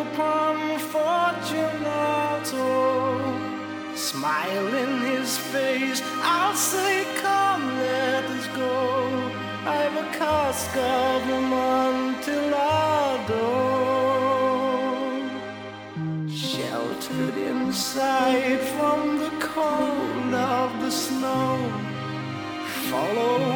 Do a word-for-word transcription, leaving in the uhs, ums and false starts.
upon Fortunato, smile in his face. I'll say, come, let us go. I've a cask of Amontillado, sheltered inside from the cold of the snow. Follow